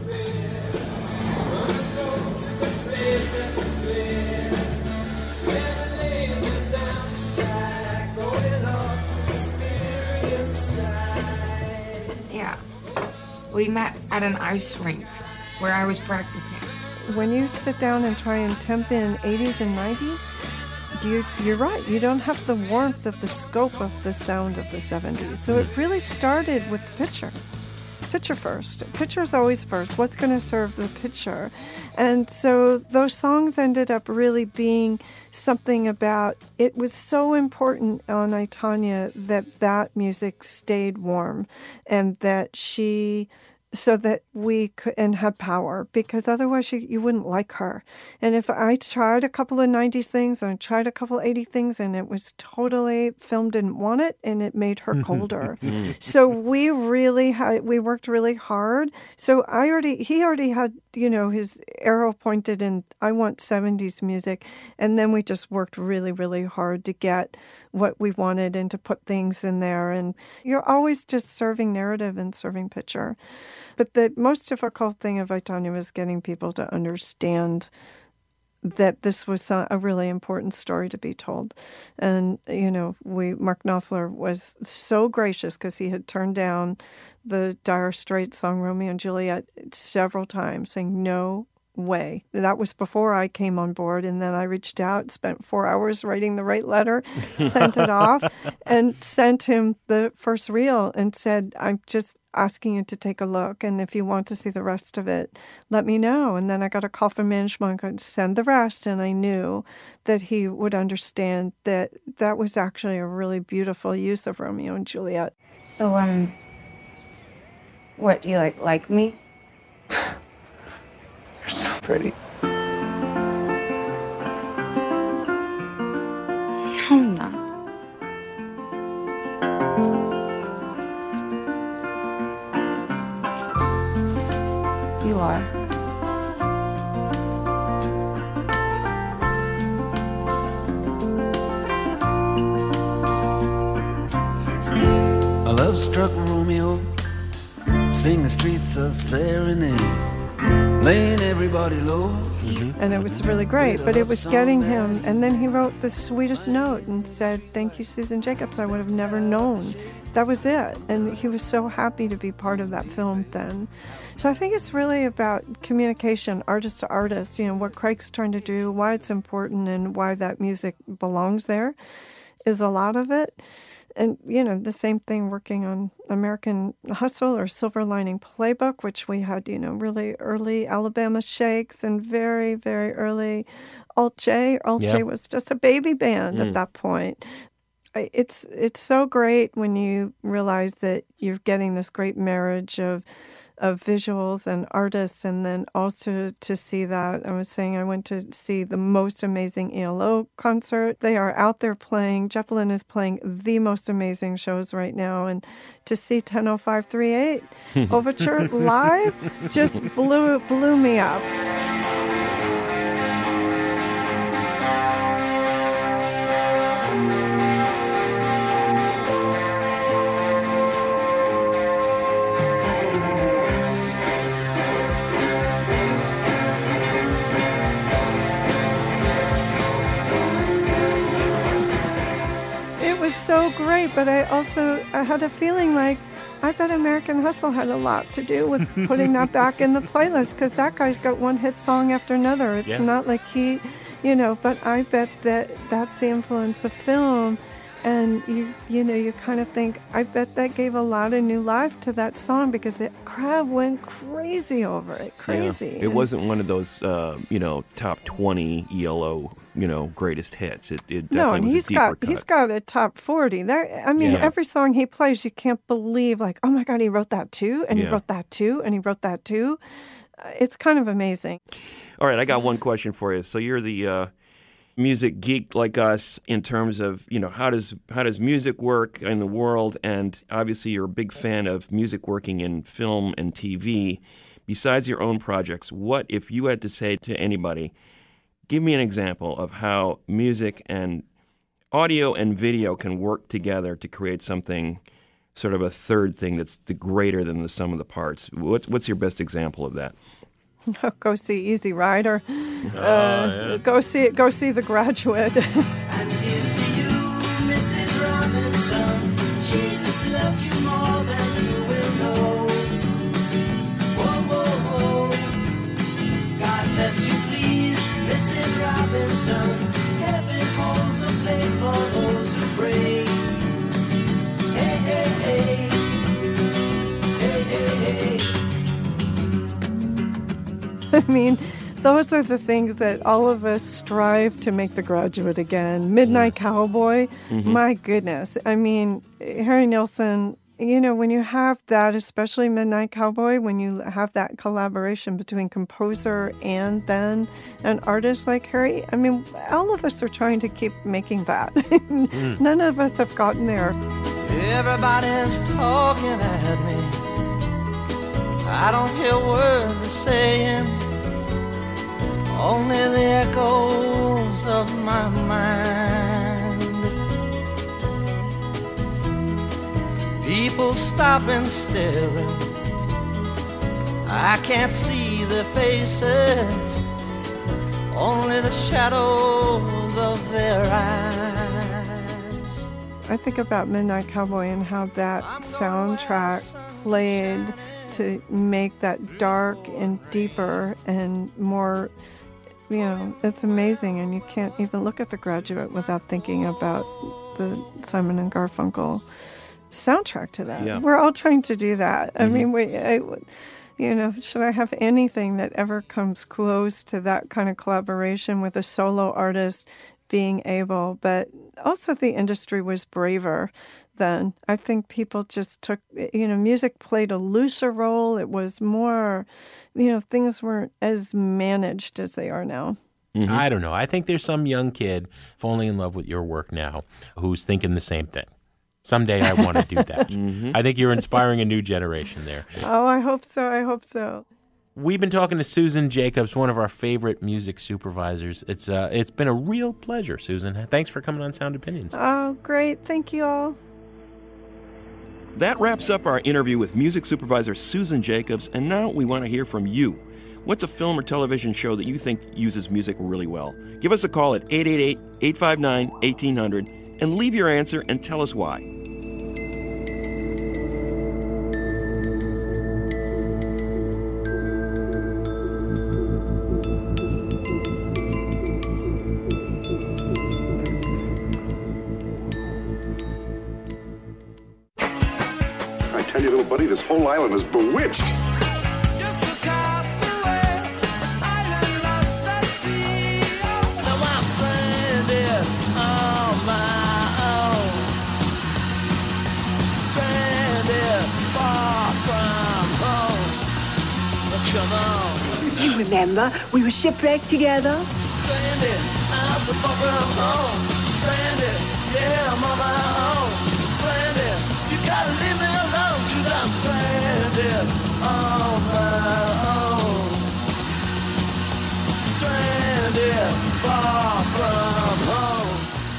Yeah. We met at an ice rink where I was practicing. When you sit down and try and temp in eighties and nineties, you, you're right. You don't have the warmth of the scope of the sound of the seventies. So it really started with the picture. Picture first. Picture is always first. What's going to serve the picture? And so those songs ended up really being something about, it was so important on I, Tonya that that music stayed warm and that she, so that we could, and had power, because otherwise you, you wouldn't like her. And if I tried a couple of nineties things and I tried a couple of eighties things and it was totally, film didn't want it and it made her colder. So we really had, we worked really hard. So I already, he already had, you know, his arrow pointed in, I want seventies music. And then we just worked really, really hard to get what we wanted and to put things in there. And you're always just serving narrative and serving picture. But the most difficult thing of I, Tonya was getting people to understand that this was a really important story to be told. And, you know, we Mark Knopfler was so gracious because he had turned down the Dire Straits song Romeo and Juliet several times, saying no way. That was before I came on board, and then I reached out, spent four hours writing the right letter, sent it off, and sent him the first reel and said, I'm just asking you to take a look, and if you want to see the rest of it, let me know. And then I got a call from management and send the rest, and I knew that he would understand that that was actually a really beautiful use of Romeo and Juliet. So, um, what, do you like, like me? You're so pretty. I'm not. You are. A love-struck Romeo, sing the streets a serenade, laying everybody low. Mm-hmm. And it was really great, but it was getting him. And then he wrote the sweetest note and said, thank you, Susan Jacobs. I would have never known. That was it. And he was so happy to be part of that film then. So I think it's really about communication, artist to artist, you know, what Craig's trying to do, why it's important, and why that music belongs there is a lot of it. And, you know, the same thing working on American Hustle or Silver Lining Playbook, which we had, you know, really early Alabama Shakes and very, very early Alt J. Alt Yeah. J was just a baby band Mm. at that point. I- It's it's so great when you realize that you're getting this great marriage of of visuals and artists, and then also to see that. I was saying I went to see the most amazing E L O concert. They are out there playing. Jeff Lynne is playing the most amazing shows right now, and to see ten oh five thirty-eight Overture live just blew blew me up. It was so great, but I also I had a feeling like I bet American Hustle had a lot to do with putting that back in the playlist, because that guy's got one hit song after another. It's Yeah. not like he, you know, but I bet that that's the influence of film. And you you know, you kind of think, I bet that gave a lot of new life to that song, because the crowd went crazy over it. Crazy. Yeah. It wasn't one of those, uh, you know, top twenty E L O, you know, greatest hits. It, it definitely No, and was he's a deeper got cut. he's got a top forty. There, I mean, Yeah. every song he plays, you can't believe, like, oh my God, he wrote that too, and Yeah. he wrote that too, and he wrote that too. Uh, It's kind of amazing. All right, I got one question for you. So you're the uh, music geek like us in terms of, you know, how does how does music work in the world? And obviously you're a big fan of music working in film and T V. Besides your own projects, what if you had to say to anybody, give me an example of how music and audio and video can work together to create something, sort of a third thing that's the greater than the sum of the parts. What, what's your best example of that? Go see Easy Rider. Oh, uh, yeah. Go see it. Go see The Graduate. Here's to you, Missus Robinson. Jesus loves you more than you will know. Whoa, whoa, whoa. God bless you, please, Missus Robinson. Heaven holds a place for those who pray. Hey, hey, hey. Hey, hey, hey. I mean, those are the things that all of us strive to make The Graduate again. Midnight Cowboy, Mhm. my goodness. I mean, Harry Nilsson, you know, when you have that, especially Midnight Cowboy, when you have that collaboration between composer and then an artist like Harry, I mean, all of us are trying to keep making that. None of us have gotten there. Everybody's talking at me. I don't hear words they're saying, only the echoes of my mind. People stopping still. I can't see their faces, only the shadows of their eyes. I think about Midnight Cowboy and how that soundtrack played to make that dark and deeper and more, you know, it's amazing. And you can't even look at The Graduate without thinking about the Simon and Garfunkel soundtrack to that. Yeah. We're all trying to do that. I Mhm. mean, we, I, you know, should I have anything that ever comes close to that kind of collaboration with a solo artist being able, but also the industry was braver then. I think people just took, you know, music played a looser role. It was more, you know, things weren't as managed as they are now. I don't know. I think there's some young kid falling in love with your work now who's thinking the same thing. Someday I want to do that. I think you're inspiring a new generation there. Oh, I hope so. I hope so. We've been talking to Susan Jacobs, one of our favorite music supervisors. It's uh, it's been a real pleasure, Susan. Thanks for coming on Sound Opinions. Oh, great. Thank you all. That wraps up our interview with music supervisor Susan Jacobs, and now we want to hear from you. What's a film or television show that you think uses music really well? Give us a call at eight eight eight, eight five nine, eighteen hundred and leave your answer and tell us why. little buddy, this whole island is bewitched. You remember, we were shipwrecked together? Stranded, I'm so far from home. Stranded, yeah, I'm on my own. Stranded, you gotta leave me alone, 'cause I'm stranded on my own. Stranded, far from home.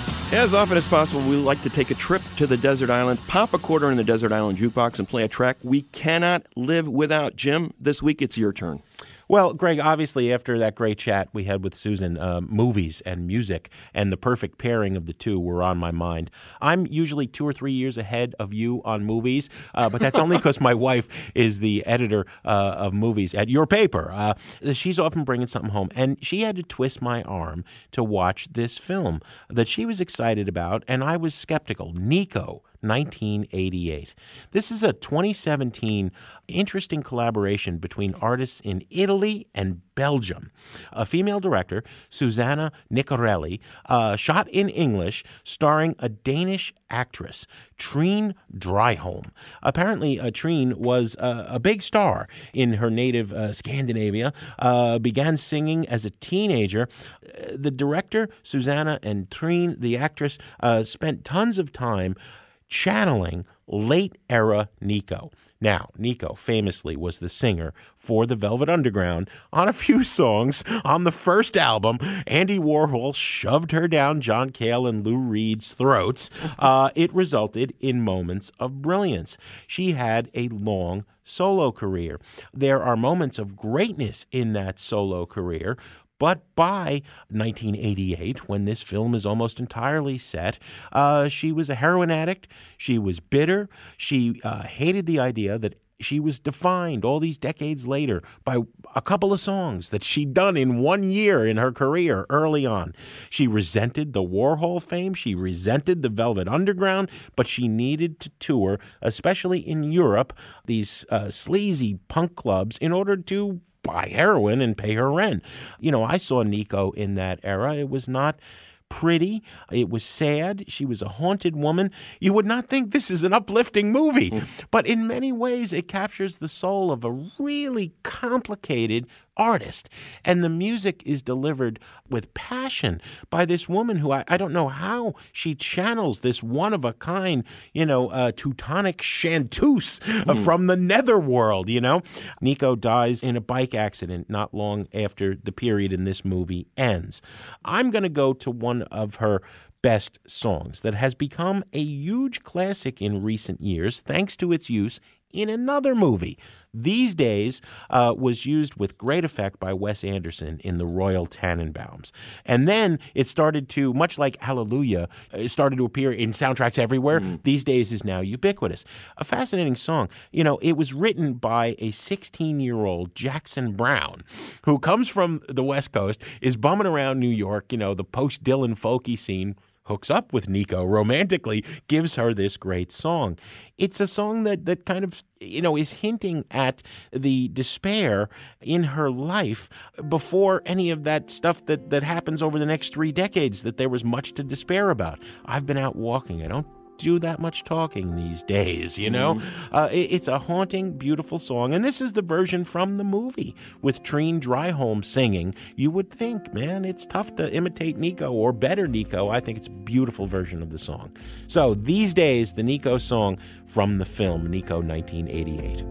As often as possible, we like to take a trip to the desert island, pop a quarter in the desert island jukebox, and play a track we cannot live without. Jim, this week it's your turn. Well, Greg, obviously after that great chat we had with Susan, uh, movies and music and the perfect pairing of the two were on my mind. I'm usually two or three years ahead of you on movies, uh, but that's only because my wife is the editor uh, of movies at your paper. Uh, she's often bringing something home, and she had to twist my arm to watch this film that she was excited about, and I was skeptical. Nico, nineteen eighty-eight. This is a twenty seventeen interesting collaboration between artists in Italy and Belgium. A female director, Susanna Nicorelli, uh, shot in English, starring a Danish actress, Trine Dryholm. Apparently, uh, Trine was uh, a big star in her native uh, Scandinavia, uh, began singing as a teenager. Uh, the director, Susanna, and Trine, the actress, uh, spent tons of time channeling late-era Nico. Now, Nico famously was the singer for the Velvet Underground on a few songs. On the first album, Andy Warhol shoved her down John Cale and Lou Reed's throats. Uh, it resulted in moments of brilliance. She had a long solo career. There are moments of greatness in that solo career. But by nineteen eighty-eight, when this film is almost entirely set, uh, she was a heroin addict. She was bitter. She uh, hated the idea that she was defined all these decades later by a couple of songs that she'd done in one year in her career early on. She resented the Warhol fame. She resented the Velvet Underground, but she needed to tour, especially in Europe, these uh, sleazy punk clubs in order to buy heroin and pay her rent. You know, I saw Nico in that era. It was not pretty. It was sad. She was a haunted woman. You would not think this is an uplifting movie, mm. but in many ways it captures the soul of a really complicated artist. And the music is delivered with passion by this woman who I, I don't know how she channels this one-of-a-kind, you know, uh, Teutonic chanteuse uh, mm. from the netherworld, you know. Nico dies in a bike accident not long after the period in this movie ends. I'm going to go to one of her best songs that has become a huge classic in recent years thanks to its use in another movie. These Days uh, was used with great effect by Wes Anderson in The Royal Tenenbaums. And then it started to, much like Hallelujah, it started to appear in soundtracks everywhere. Mm. These Days is now ubiquitous. A fascinating song. You know, it was written by a sixteen-year-old Jackson Browne who comes from the West Coast, is bumming around New York, you know, the post-Dylan folky scene, hooks up with Nico romantically, gives her this great song. It's a song that, that kind of, you know, is hinting at the despair in her life before any of that stuff that, that happens over the next three decades, that there was much to despair about. I've been out walking. I don't do that much talking these days, you know? Mm-hmm. Uh, it, it's a haunting, beautiful song. And this is the version from the movie with Trine Dryholm singing. You would think, man, it's tough to imitate Nico or better Nico. I think it's a beautiful version of the song. So These Days, the Nico song from the film Nico nineteen eighty-eight.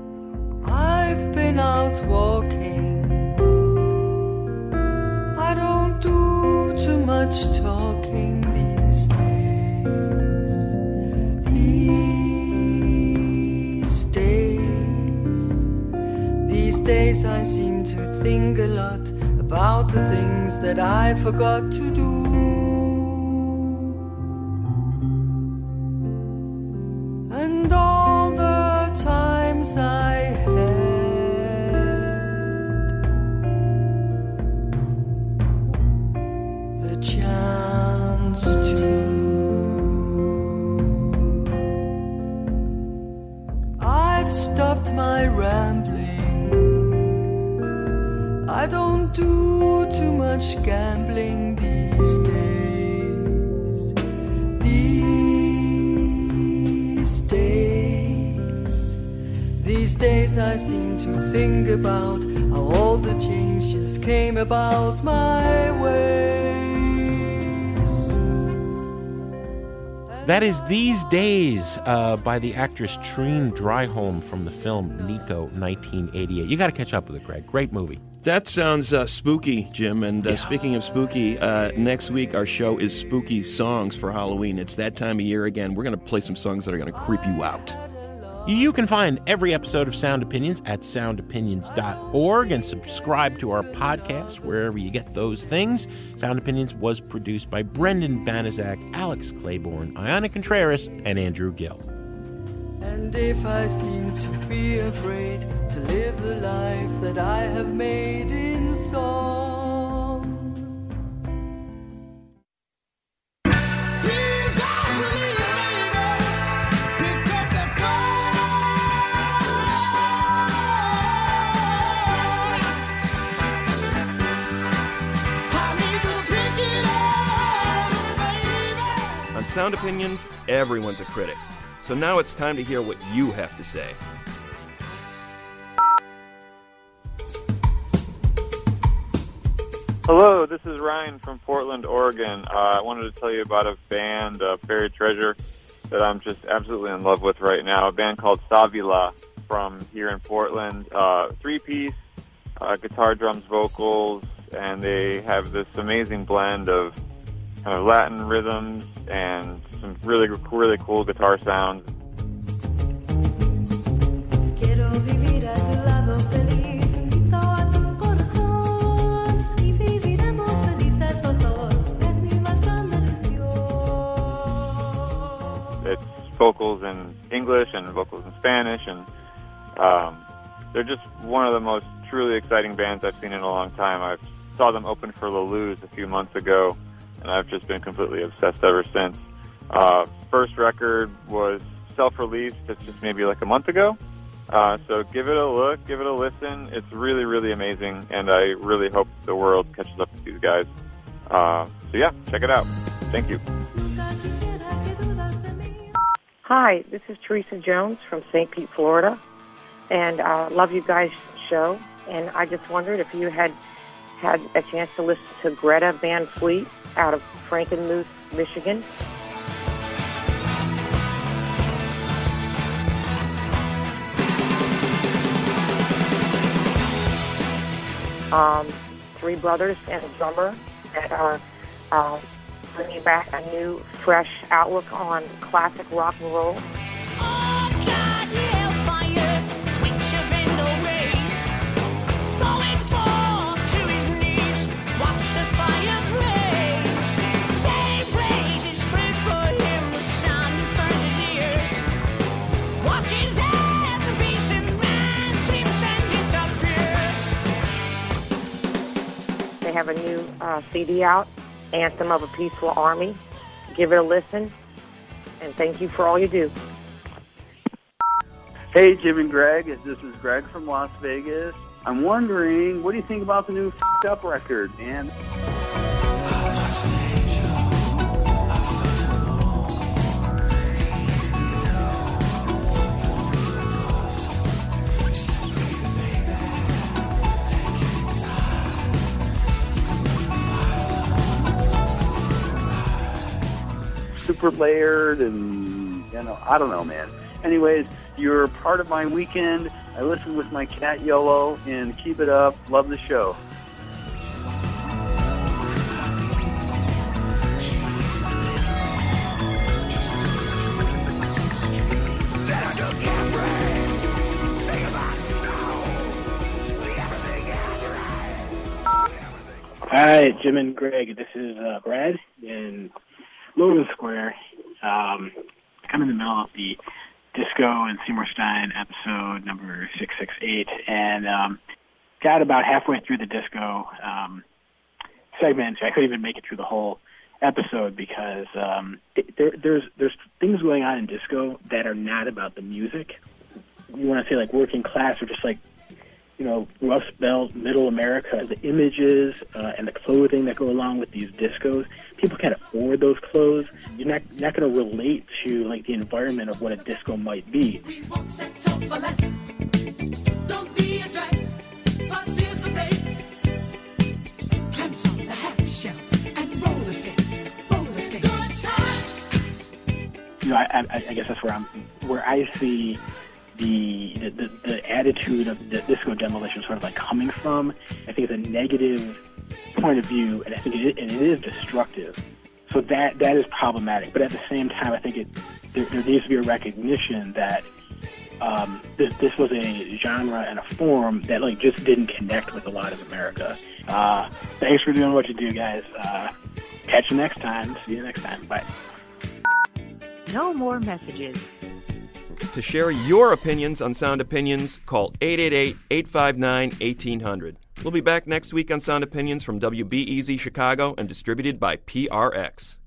I've been out walking. I don't do too much talking these days. These days, these days I seem to think a lot about the things that I forgot to do. And all the times I had, the chance to. I do too much gambling these days. These days. These days I seem to think about how all the changes came about my way. That is These Days uh, by the actress Trine Dryholm from the film Nico, nineteen eighty-eight. You got to catch up with it, Greg. Great movie. That sounds uh, spooky, Jim. And uh, yeah. Speaking of spooky, uh, next week our show is Spooky Songs for Halloween. It's that time of year again. We're going to play some songs that are going to creep you out. You can find every episode of Sound Opinions at sound opinions dot org and subscribe to our podcast wherever you get those things. Sound Opinions was produced by Brendan Banaszak, Alex Claiborne, Iona Contreras, and Andrew Gill. And if I seem to be afraid to live the life that I have made in song, Sound Opinions, everyone's a critic. So now it's time to hear what you have to say. Hello, this is Ryan from Portland, Oregon. Uh, I wanted to tell you about a band, uh, Buried Treasure, that I'm just absolutely in love with right now. A band called Savila from here in Portland. Uh, three-piece, uh, guitar, drums, vocals, and they have this amazing blend of kind of Latin rhythms and some really, really cool guitar sounds. It's vocals in English and vocals in Spanish, and um, they're just one of the most truly exciting bands I've seen in a long time. I saw them open for La Luz a few months ago, and I've just been completely obsessed ever since. Uh, first record was self-released just maybe like a month ago. Uh, so give it a look, give it a listen. It's really, really amazing, and I really hope the world catches up with these guys. Uh, so yeah, check it out. Thank you. Hi, this is Teresa Jones from Saint Pete, Florida, and I uh, love you guys' show. And I just wondered if you had had a chance to listen to Greta Van Fleet out of Frankenmuth, Michigan. Um, three brothers and a drummer that are uh, bringing back a new, fresh outlook on classic rock and roll. They have a new uh, C D out, Anthem of a Peaceful Army. Give it a listen, and thank you for all you do. Hey, Jim and Greg. This is Greg from Las Vegas. I'm wondering, what do you think about the new F***ed Up record, man? Super layered and, you know, I don't know, man. Anyways, you're part of my weekend. I listen with my cat YOLO, and keep it up. Love the show. Hi, Jim and Greg. This is uh, Brad in Logan Square. Um, I'm in the middle of the Disco and Seymour Stein episode number six six eight, and um, got about halfway through the disco um, segment. I couldn't even make it through the whole episode because um, it, there, there's there's things going on in disco that are not about the music. You want to say like working class or just like you know, Rust Belt, Middle America, the images uh, and the clothing that go along with these discos. People can't afford those clothes. You're not not going to relate to like the environment of what a disco might be. We won't settle for less. Don't be a drag. Participate. Clamps on the happy shell and roller skates. Roller skates. Good time. You know, I, I, I guess that's where I'm, where I see the the, the, the attitude of the disco demolition sort of like coming from. I think it's a negative point of view, and I think it, and it is destructive. So that that is problematic. But at the same time, I think it there, there needs to be a recognition that um, this this was a genre and a form that like just didn't connect with a lot of America. Uh, thanks for doing what you do, guys. Uh, catch you next time. See you next time. Bye. No more messages. To share your opinions on Sound Opinions, call eight eight eight, eight five nine, one eight hundred. We'll be back next week on Sound Opinions from W B E Z Chicago and distributed by P R X.